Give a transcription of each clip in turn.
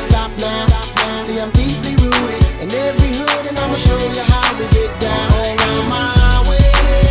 stop now. See, I'm deeply rooted in every hood, and I'ma show you how we get down. Around my way,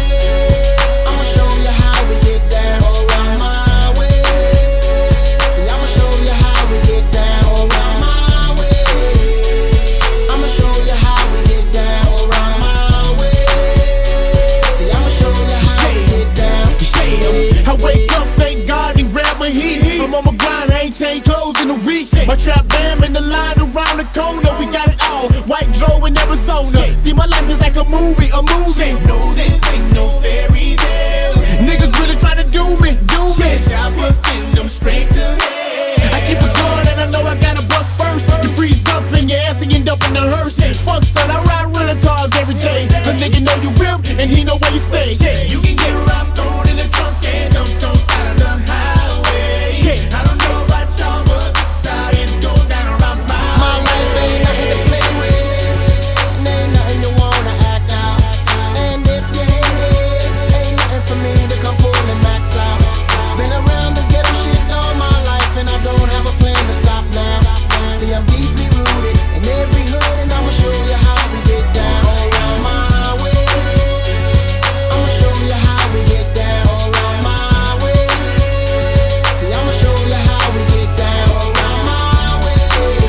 I'ma show you how we get down. Around my way, see, I'ma show you how we get down. Around my way, I'ma show you how we get down. Around my way, see, I'ma show you how we get down. I wake up, thank God, and grab my heat. I'm on my grind, I ain't changed clothes in a week. My trap bam in the line around the corner. We got it all, white dro in Arizona. See, my life is like a movie, a movie. No, this ain't no fairy tale. Niggas really try to do me. Chopper send them straight to hell. I keep a gun and I know I gotta bust first. You freeze up in your ass and end up in the hearse. Fuck stun, I ride rental cars every day. A nigga know you whip and he know where you stay. You can get robbed, thrown in the trunk and dumped on side of the highway. I don't know about y'all, but this is how it goes down around my life ain't nothing to play with, ain't nothing you wanna act out. And if you hate it, ain't nothing for me to come pull and max out. Been around this ghetto shit all my life, and I don't have a plan to stop now. See, I'm deeply rooted in every hood, and I'ma show you how we get down. Around my way, I'ma show you how we get down. Around my way, see, I'ma show you how we get down. Around my way,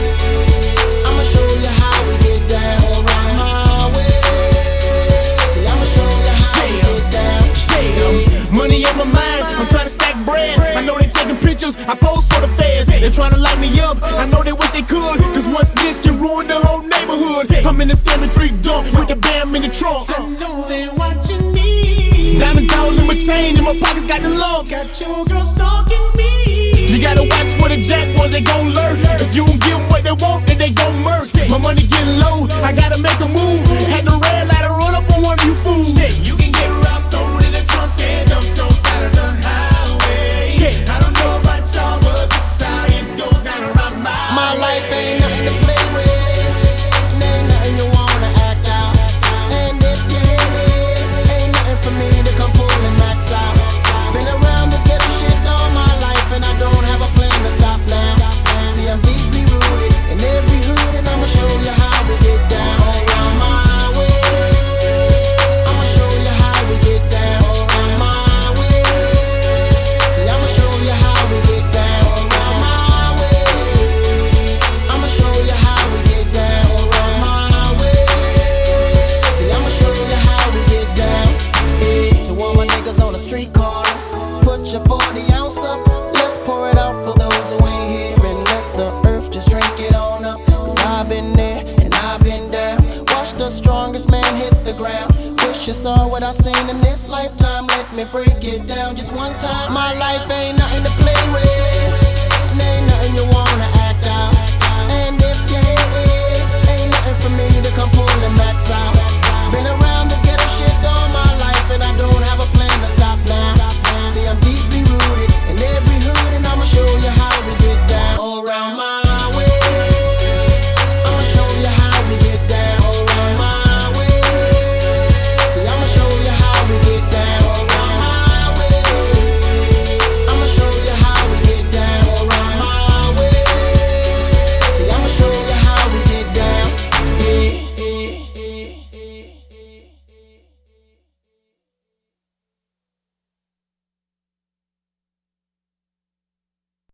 I'ma show you how we get down. Around my way, see, I'ma show you how we get down. Money on my mind, I'm trying to stack bread. I know they taking pictures, I pose for the feds. They trying to light me up, I know they wish they could. Cause one snitch can ruin the whole neighborhood. I'm in the 73 dump with the bam in the trunk. I know they watching me. Diamonds all in my chain, and my pockets got the lumps. Got your girl stalking me. You gotta watch for the jack boys, they gon' lurk. If you don't give them what they want, then they gon' murk. My money getting low, I gotta make a move. Had the red light and run up on one of you fools. You can get robbed, thrown in the trunk and dumped on side of the highway. I don't know about y'all, but this is how it goes down around my life ain't nothing to play with, ain't nothing you wanna act out. And if you hate it, ain't nothing for me to come pull and max out. Been around this ghetto shit all my life, and I don't have a plan to stop now. See, I'm deeply rooted in every hood, and I'ma show you how we get down. Around my way, I'ma show you how we get down. Around my way, see, I'ma show you how we get down. Around my way, I'ma show you how we get down. Around my way, see, I'ma show you how we get down. To all my niggas on the street corners, put your 40 ounce up, let's pour it out for those who ain't here, and let the earth just drink it on up. Cause I've been there and I've been down, watch the strongest man hit the ground. Wish you saw what I've seen in this lifetime, let me break it down just one time. My life ain't nothing to play with, ain't nothing you want.